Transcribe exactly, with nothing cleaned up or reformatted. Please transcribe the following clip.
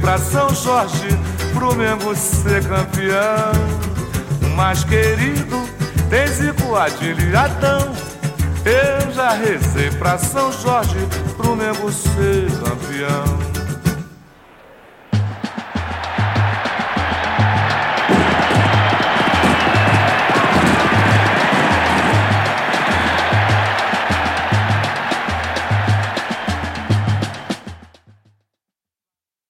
pra São Jorge, pro Mengo ser campeão. O mais querido tem Zico, Adilho e Adão. Eu já rezei pra São Jorge, pro Mengo ser campeão.